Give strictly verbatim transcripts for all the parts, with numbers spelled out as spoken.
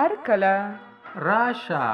هر کله راشه.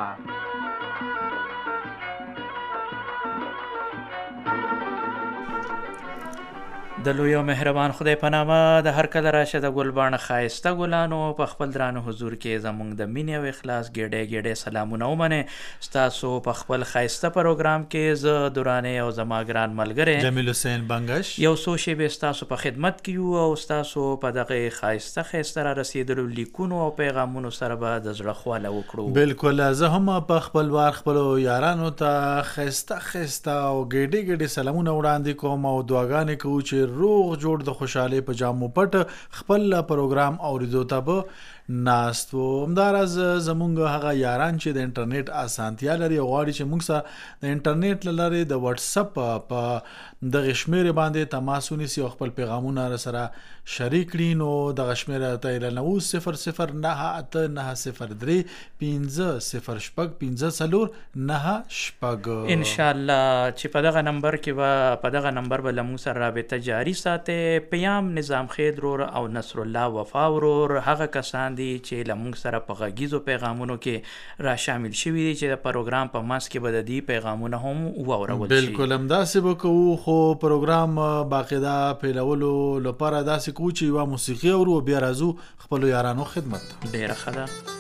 د لوی او مهربان خدای په نامه د هر کله راشه د ګلباڼه ښایسته ګلانو په خپل درانه حضور کې زموږ د مینې او اخلاص ګېډې ګېډې سلامونه ومنې. ستاسو په خپل ښایسته پروګرام کې زه درانې او زما ګران ملګری جمیل حسین بنګش یو څو شیبې ستاسو په خدمت کې یو او ستاسو په دغه ښایسته ښایسته را رسېدلو لیکونو او پیغامونو سره به د زړه خواله وکړو. بالکل. زه هم په خپل وار خپلو یارانو ته ښایسته ښایسته او ګېډې ګېډې سلامونه وړاندې کوم او دعاګانې کوو چې روغ جوړ د خوشحالۍ په جامو پټ خپل پروګرام اوریدو ته به ناست وو. همداراز زمونږ هغه یاران چې د انټرنیټ اسانتیا لري او غواړي چې موږ سره د انټرنیټ له لارې د واتساپ په دغه شمېرې باندې تماس ونیسي او خپل پیغامونه سره شریک کړي، نو دغه شمېره ته یې له نو صفر صفر نهه اته نهه صفر درې پنځه صفر شپږ پنځه څلور نهه شپږ انشاءالله چې په دغه نمبر کې به په دغه نمبر به له موږ سره رابطه جاري ساتئ. پیام نظام خید رور او نصر الله وفا ورور هغه کسان دي چې له موږ سره په غږیزو پیغامونو کې را شامل شوي دي چې د پروګرام په منځ کې به د دې پیغامونه هم واورول شي. بالکل همداسې به کوو، خو پروګرام باقاعده پیلولو لپاره داسې کوو چې یوه موسیقي اورو بیا راځو خپلو یارانو خدمت ته. ډېره ښه ده.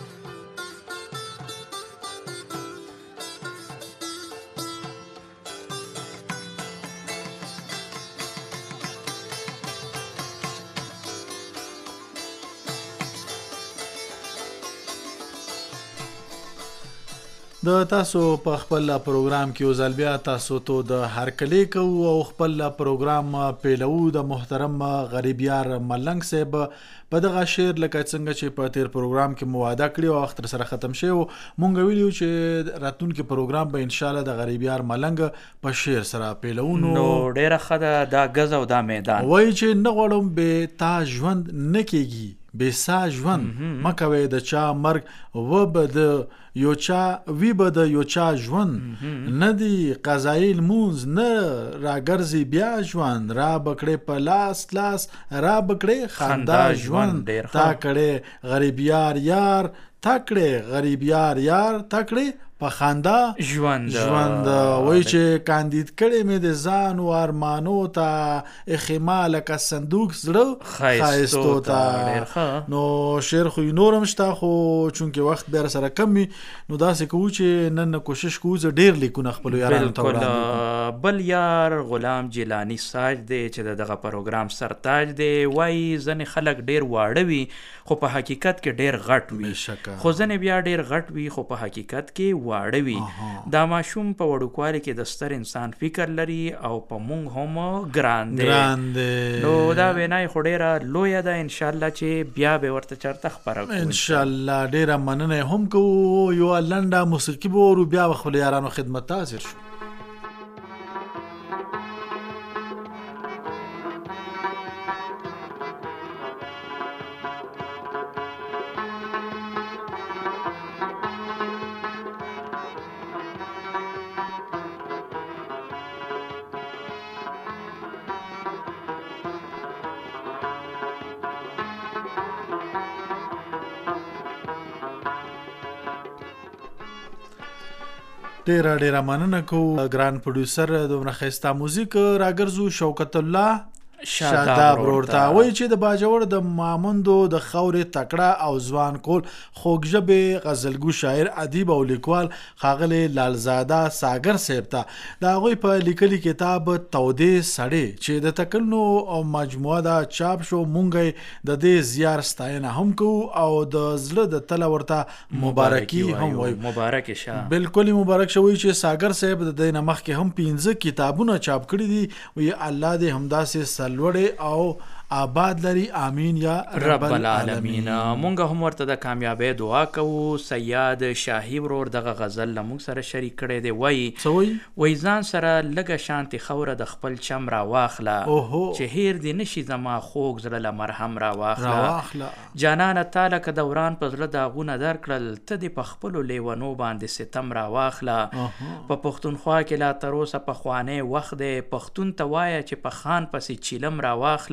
د تاسو په خپل پروګرام کې وزل بیا تاسو ته د هرکلی کوو او خپل پروګرام پیلو د محترم غریبیار ملنګ صاحب په دغه شعر لکه څنګه چې په تیر پروګرام کې مواده کړی او وخت سره ختم شوی و. مونږ ویلو چې راتلونکي پروګرام به ان شاء الله د غریبیار ملنګ په شعر سره پیلو. نو ډیره ښه ده. دا غز او دا میدان وایي چې نه غواړم به تا ژوند نه کېږي بې سا ژوند مکوي د چا مرګ و به د یو چا وی به د یو چا ژوند نه دی قضایي لمونځ نه راګرځي بیا ژوند را بکړې په لاس لاس را بکړې خندا ژوند تا کړې غریبیار یار تا کړې غریبیار یار تا کړې په خندا ژوند ژوند. وای چې کاندید کړي مې د ځان و ارمانو ته اخما لکه صندوق زړه ښایستو ته. نو شعر خو نورم شته خو چونکې وخت بیا سره کم وي نو داسې کوو چې نن کوشش کوو زه ډېر لیکونه خپلو یارانو ته وړاندې. بل یار غلام جیلانی ساج دی چې د دغه پروګرام سرتاج دی. وایي ځینې خلک ډېر واړه وي خو په حقیقت کې ډېر غټ وي، خو ځینې بیا ډېر غټ وي خو په حقیقت کې واړه وي. دا ماشوم په وړوکوالي کې د ستر انسان فکر لري او په مونږ هم ګران دی. نو دا وینا یې خو ډېره لویه ده. انشاءالله چې بیا به ورته چېرته خپره کړو انشاءالله. ډېره مننه هم کوو. یوه لنډه موسیقي به اورو بیا به خپلو یارانو خدمت ته حاضر شو. ډیره ډیره مننه کوو ګران پروډوسر دومره ښایسته موزیک راګرځو شوکت الله شاداب ورته. وایي چې د باجوړ د مامندو د خاورې تکړه او ځوان کول خوږ ژبې غزلګو شاعر ادیب او لیکوال ښاغلی لالزاده ساګر صاحب ته د هغوی په لیکلي کتاب تودې سړې چې د تکلنو او مجموعه ده چاپ شو مونږ د دې زیار ستاینه هم کوو او د زړه د تله ورته مبارکي هم وایو. مبارک شه. بالکل مبارک شوی چې ساګر صاحب د دې نه مخکې هم پنځه کتابونه چاپ کړي دي. وی الله دې همداسې لوړې او آباد لري امین یا رب العالمین. مونږ هم ورته د کامیابی دعا کوو. سیاد شاهی ورور دغه غزل له مونږ سره شریک کړی دی. وایي وایي ځان سره لږه شانتې خوره د خپل چم را واخله چې هیر دې نشي زما خوږ زړه له مرهم را واخله. جانانه تا لکه دوران په زړه داغونه درکړل ته دې په خپلو لیونو باندې ستم را واخله. په پښتونخوا کې لا تر اوسه پخوانی وخت دی پښتون ته وایه چې په خان پسې چیلم را واخله.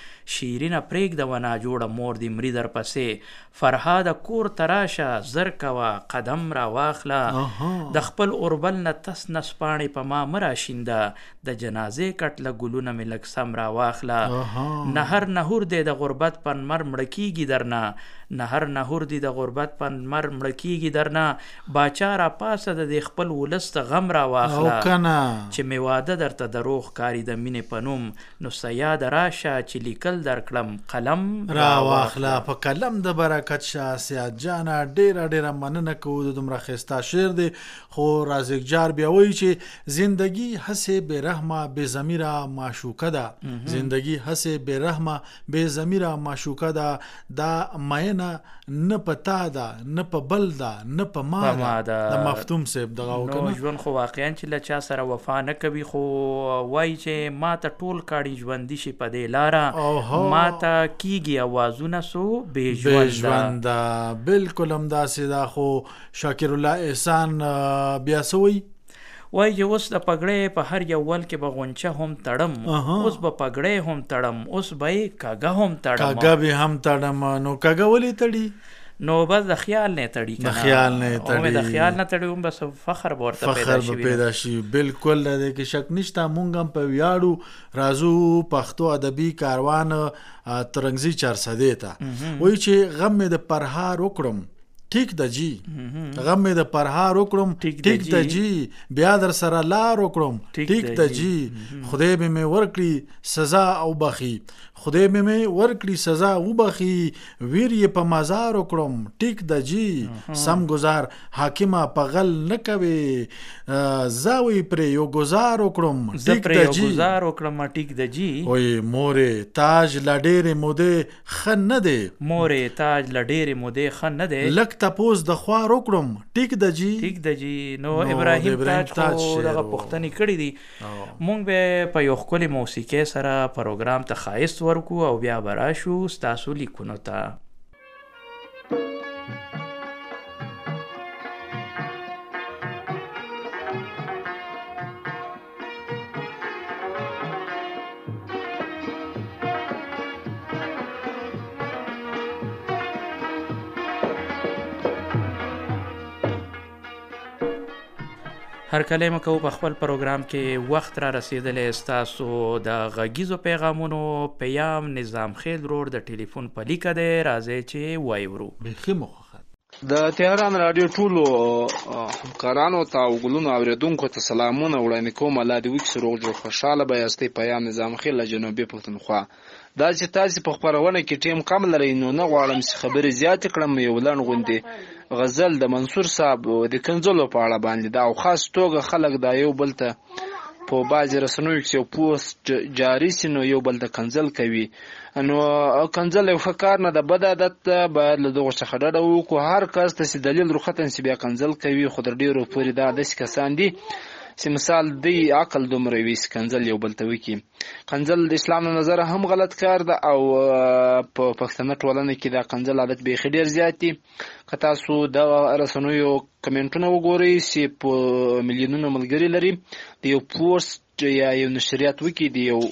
شیرینه پرېږده ونه جوړه مور دې مري در پسې فرهاده کور ته راشه زر کوه قدم را واخله د خپل اوربل نه تس نس پاڼې په ما مه راشینده د جنازې کټ له ګلونه مې لږ سم را واخله نهر نهور دی د غربت په نمر مړه کېږي درنه نهر نهور دی د غربت په نمر مړه کېږي درنه باچا را پاسه د دې خپل ولس ته غم را واخله چې مې واده درته دروغ کاري د مینې په نوم نو سیاد راشه چې لیکل درکړم قلم را واخله په قلم د برکت شه سیاد جانه ډېره ډېره مننه کوو د دومره ښایسته شعر دی خو رازق جار بیا وایي چې زندگی هسې بې رحمه بې ضمیره معشوقه ده زندگی هسې بې رحمه بې ضمیره معشوقه ده دا مینه نه په تا ده نه په بل ده نه په ما ده د مفتوم صاحب دغه نو ژوند خو واقعا چې له چا سره وفا نه کوي خو وایي چې ما ته ټول کاڼي ژوندي شي په دې لاره ما ته کیږي اوازونه سو بې ژونده بالکل همداسې ده خو شاکر الله احسان بیا څه وایي وای چې اوس د پګړې په هر یو ول کې به غونچه هم تړم اوس به پګړې هم تړم اوس به یې کاږه هم تړم کاږه به هم تړم نو کاږه ولې تړي نو بس د خیال نه تړي د خیال نه تړي د خیال نه تړي هم بس فخر به ورته پیدا شي فخر به پیدا شي بالکل د کې شک نشته مونږ هم په ویاړو رازو پښتو ادبي کاروان ترنګزي چارسدې ته وایي چې غم مې د پرهار وکړم ټیک د جی غم مې د پرهار وکړم ټیک د جی بیا در سره لار وکړم ټیک د جی خدای به مې ورکړي سزا او بخي خدای به مې ورکړي سزا او بخي ویر یې په مزار وکړم ټیک د جی سم گزار حاکمه په غل نه کوي زاوی پر یو گزار وکړم ټیک د جی گزار وکړم ټیک د جی وای مورې تاج لډېرې موده خن نه دی مورې تاج لډېرې موده خن نه دی لک تپوس د خوار وکړم ټیک د جی ټیک د جی نو ابراهیم تاج خو دغه پوښتنې کړې دي مونږ به په یو ښکلې موسیقۍ سره پروګرام ته ښایست ورکو او بیا به راشو ستاسو لیکونو ته هر کله مکو په خپل پروګرام کې وخت را رسیدلې ستاسو د غږیزو پیغامونو پیام نظام خیل روډ د ټلیفون په لیکه دی راځي چې وایورو بخي مخه د تهران رادیو ټولو همکارانو ته او ګلونو اوریدونکو ته سلامونه وړاندې کوم الله دې وکړي روغ جوړ خوشاله به یاستئ پیام نظام خیل له جنوبي پښتونخوا دا چې تاسو په خبرونه کې ټیم کم لرئ نو نه غواړم چې خبرې زیاتې کړم یو لنډ غوندې غزل د منصور صاحب د کنځلو په اړه باندې دا او خاص توګه خلک دا یو بل ته په بعضې رسنیو کې یو پوسټ جاري سي نو یو بل ته کنځل کوي نو کنځل یو ښه کار نه ده بد عادت ده باید له دغو څخه ډډه وکړو هر کس ته چې دلیل رخصتن چې بیا کنځل کوي خو تر ډېرو پورې دا داسې کسان دي چې مثال دی عقل دومره وي چې کنځل یو بل ته وکړي کنځل د اسلام له نظره هم غلط کار ده او په پښتنه ټولنه کې دا کنځل عادت بیخي ډېر زیات دي که تاسو د رسنیو کمنټونه وګورئ چې په میلیونونو ملګري لري د یو پوسټ یا یو نشریات وکړي د یو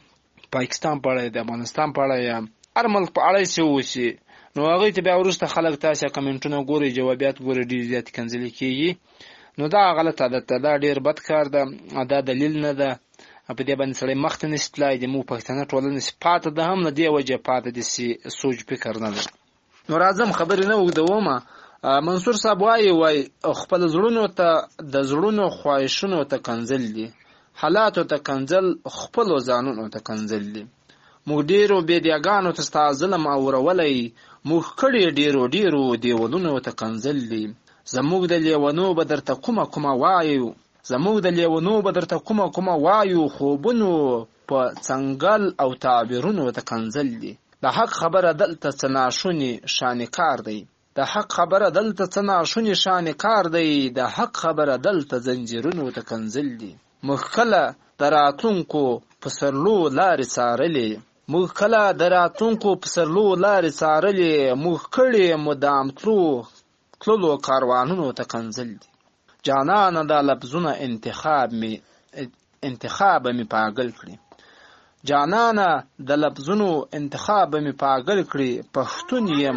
پاکستان په اړه د افغانستان په اړه یا هر ملک په اړه چې وشي نو هغوی ته بیا وروسته خلک تاسې کمنټونه ګورئ جوابیات ګورئ ډېرې زیاتې کنځلې کېږي نو دا غلط عادت ده دا ډېر بد کار ده دا دلیل نه ده په دې باندې سړی مخته نشي تلای د موږ پښتانه ټولنه چې پاته ده هم له دې وجې پاته دي چې سوچ فکر نه ده نو راځم خبرې نه اوږدومه منصور صاحب وایي وایي خپل زړونو ته د زړونو خواهشونو ته کنځل دي حالاتو ته کنځل خپلو ځانونو ته کنځل دي موږ ډېرو بېدیاګانو ته ستا ظلم اورولی موږ کړي ډېرو ډېرو دیولونو ته کنځل دي زموږ د لیونو به درته کومه کومه وایو زموږ د لیونو به درته کومه کومه وایو خوبونو په څنګل او تعبیرونو ته کنځل دي د حق خبره دلته څه ناشونې شانې کار دی د حق خبره دلته څه ناشونې شانې کار دی د حق خبره دلته زنجیرونو ته کنځل دي موږ کله د راتلونکو پسرلو لارې څارلې موږ کله د راتلونکو پسرلو لارې څارلې موږ کړي مدام تلو تللو کاروانونو ته کنځل دي جانانه دا لفظونه انتخاب می انتخاب می پاگل کړي جانانه د لفظونو انتخاب مې پاگل کړي پښتون یم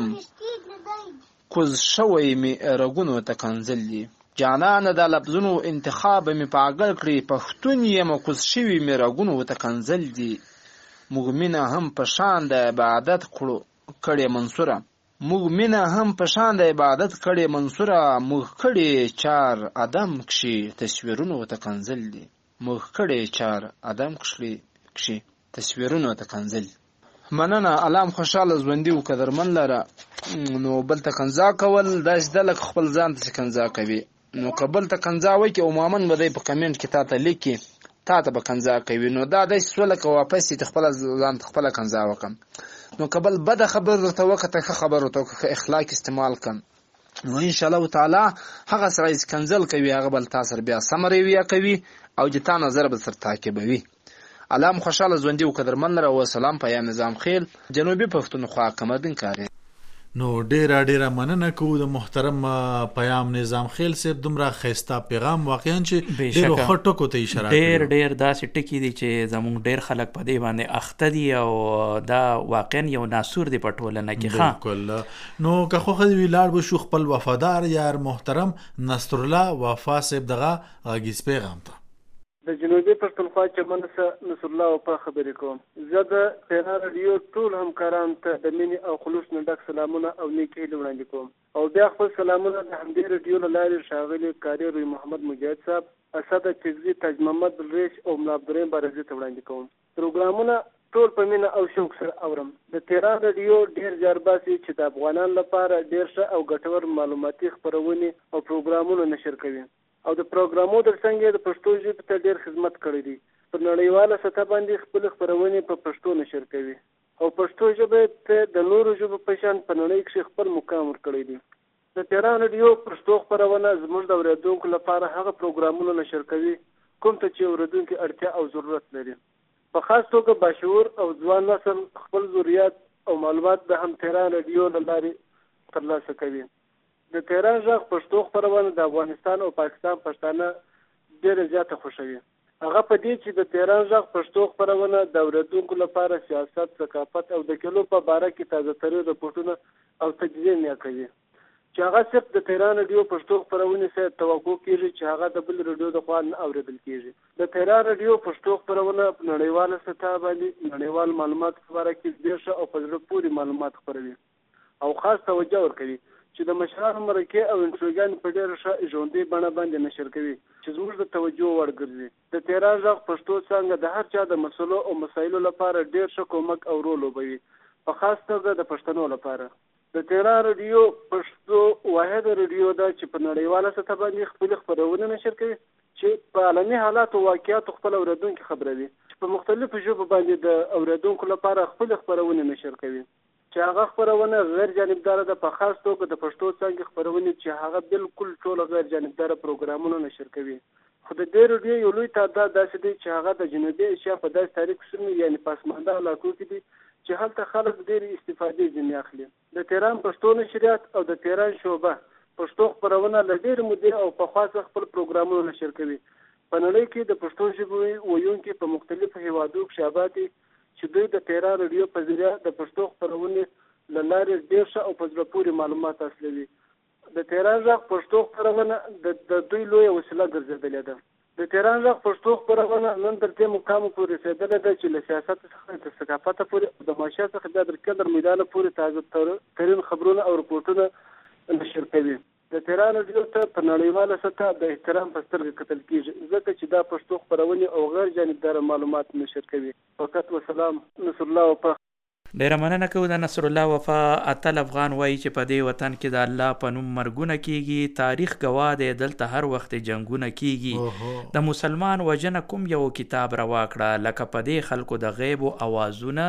کوز شوی مې رګونو ته کنځل دي جانانه د لفظونو انتخاب مې پاگل کړي پښتون یم کوز شوی مې رګونو ته کنځل دي موږ مینه هم په شان د عبادت کړو کړي منصوره موږ مینه هم په شان د عبادت کړي منصوره موږ کړي چار ادم کښي تصویرونو ته کنځل دي موږ کړي چار ادم کښي تصویرونو ته کنځل مننه علام خوشاله ژوندي و قدرمن لره نو بل ته کنځا کول داسې ده لکه خپل ځان ته کنځا کوي نو که بل ته کنځا وکړي عموما به دی په کمنټ کې تا ته لیکي تا ته به کنځا کوي نو دا داسې سوه لکه واپس یې خپله ځان ته خپله کنځا وکړم نو که بل بده خبر درته وکړه ښه خبر ورته وکړه ښه اخلاق استعمال کړم نو انشاءالله تعالی هغه سړی چې کنځل کوي هغه بل تا سره بیا سمه رویه کوي او د تا نظر به سره تعقیبوي علام خوشاله ژوندي و قدرمن لره و سلام په یا نظام خیل جنوبي پښتونخوا کمردین کاری نو ډیره ډیره مننه کوو د محترم پیام نظام خیل صاحب دومره ښایسته پیغام واقعا چې ډیرو ښه ټکو ته اشاره کوي ډیر ډیر داسې ټکي دي چې زموږ ډیر خلک په دې باندې اخته دي او دا واقعا یو ناسور دی په ټولنه کې ښه بالکل نو که خوښه دې ولاړ به شو خپل وفادار یار محترم نصرالله وفا صاحب دغه غږیز پیغام ته د جنوبي پښتونخوا چمن څخه نصرالله وفا خبرې کوم زه د پیرا رادیو ټول همکارانو ته د مینې او خلوص نه ډک سلامونه او نیکې هیلې وړاندې کوم او بیا خپل سلامونه د همدې رادیو له لارې ښاغلي قاري روی محمد مجاهد صاحب اسد چغزي تاج محمد ریش او ملا عبدالرحیم بارزي ته وړاندې کوم پروګرامونه ټول په مینه او شوق سره اورم د تهران رادیو ډیر جارباسي چې د افغانانو لپاره ډیر ښه او ګټور معلوماتي خپرونې او پروګرامونه نشر کوي او د پروګرامو ترڅنګ د پښتو ژبې ته ډېر خدمت کړی دی په نړیواله سطح باندې خپل خپرونې په پښتو نشر کوي او پښتو ژبې ته د نورو ژبو په شان په نړۍ کې خپل مقام ورکړی دی د تهران رادیو پښتو خپرونه زموږ د اورېدونکو لپاره هغه پروګرامونه نشر کوي کوم ته چې اورېدونکي اړتیا او ضرورت لري په خاص توګه باشعور او ځوان نسل خپل ضرورت او معلومات د هم تهران رادیو له لارې ترلاسه کوي د تهران غږ پښتو خپرونه د افغانستان او پاکستان پښتانه ډېره زیاته خوښوي هغه په دې چې د تهران غږ پښتو خپرونه د اورېدونکو لپاره سیاست ثقافت او د کلو په باره کې تازه ترین رپورټونه او تجزیه نه کوي چې هغه صرف د تهران رادیو پښتو خپرونې سره توقع کیږي چې هغه د بل رادیو د خوا نه اورېدل کیږي د تهران رادیو پښتو خپرونه په نړیواله سطح باندې نړیوال معلومات په باره کې ډېر ښه او په زړه پورې معلومات خپروي او خاص توجه ورکوي چې د مشرانو مرکې او انټروګانې په ډېره ښه ژوندۍ بڼه باندې نشر کوي چې زموږ د توجه وړ ګرځي د تهران غږ پښتو څانګه د هر چا د مسلو او مسایلو لپاره ډېر ښه کومک او رول لوبوي په خاص توګه د پښتنو لپاره د تهران رادیو پښتو واحد رادیو ده چې په نړیواله سطح باندې خپل خپرونه نشر کوي چې په عالمي حالاتو واقعیاتو خپل اورېدونکي خبروي چې په مختلفو ژبو باندې د اورېدونکو لپاره خپل خپرونه نشر کوي چې هغه خپرونه غیر جانبداره ده په خاص توګه د پښتو څانګې خپرونې چې هغه بالکل ټول غیر جانبداره پروګرامونه نشر کوي خو د دې رادیو یو لوی تعداد داسې دی چې هغه د جنوبي ایشیا په داسې تاریخ سیمو یعنې پسمانده علاقو کې دي چې هلته خلک ډېرې استفادې ځینې اخلي د تهران پښتو نشریات او د تهران شعبه پښتو خپرونه له ډېرې مودې او پخوا څخه خپل پروګرامونه نشر کوي په نړۍ کې د پښتو ژبې ویونکي په مختلفو هیوادو کې شابه دي چې دوی د تهران رادیو په ذریعه د پښتو خپرونې له لارې ډېر ښه او په زړه پورې معلومات حاصلوي د تهران غږ پښتو خپرونه د دوی لویه وسیله ګرځېدلې ده د تهران غږ پښتو خپرونه نن تر دې مقامه پورې رسېدلې ده چې له سیاست څخه تر ثقافته پورې او د معیشت څخه بیا تر قدر میدانه پورې تازه ترین خبرونه او رپورټونه نشر کوي د تهران رادیو ته په نړیواله سطح د احترام په سترګه کتل کیږي ځکه چې دا پښتو خپرونې او غیر جانبداره معلومات نشر کوي فقط وسلام نصرالله وفا ډیره مننه کوو د نصرالله وفا اتل افغان وایي چې په دې وطن کې د الله په نوم مرګونه کیږي تاریخ ګواه دی دلته هر وخت جنګونه کیږي د مسلمان وژنه کوم یو کتاب روا کړه لکه په دې خلکو د غیب او اوازونه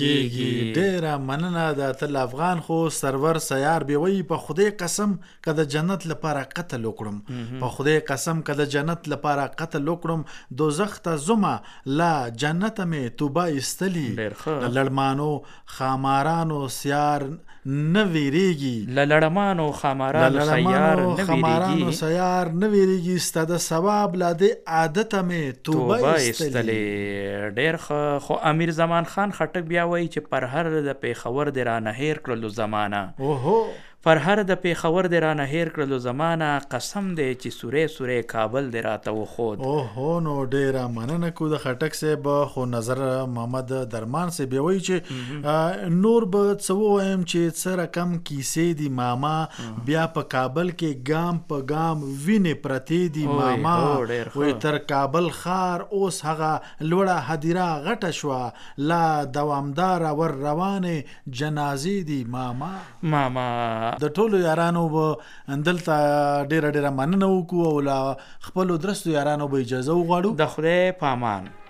کیږي ډیره مننه د اتل افغان خو سرور سیار به وایي په خدای قسم که د جنت لپاره قتل وکړم په خدای قسم که د جنت لپاره قتل وکړم دوزخ ته زما لا جنت مې توبه ایستلی لړمانو خامارانو سیار نه ویریږي، له لړمانو خمارانو سیار نه ویریږي، سیار نه ویریږي، ستا د ثواب لا د عادت مې توبه ایستلې. ډېر ښه. خو امیر زمان خان خټک بیا وایي چې پر هر د پیښور د رانه هیر کړلو زمانه اوهو پر هر د پیښور د رانه هیر کړلو زمانه قسم دی چې سوری سوری کابل د راته وخود. اوهو نو ډېره مننه کو د خټک صاحب. خو نظر محمد درمان صاحب بیا وایي چې نور به څه ووایم چې څه رقم کیسې دي ماما، بیا په کابل کې ګام په ګام وینې پرتې دي ماما، وایي تر کابل ښار اوس هغه لوړه هدیره غټه شوه، لا دوامداره ور روانې جنازې دي ماما. ماما د ټولو یارانو به دلته ډیره ډیره مننه وکړو او له خپلو درستو یارانو به اجازه وغواړو. د خدای په امان.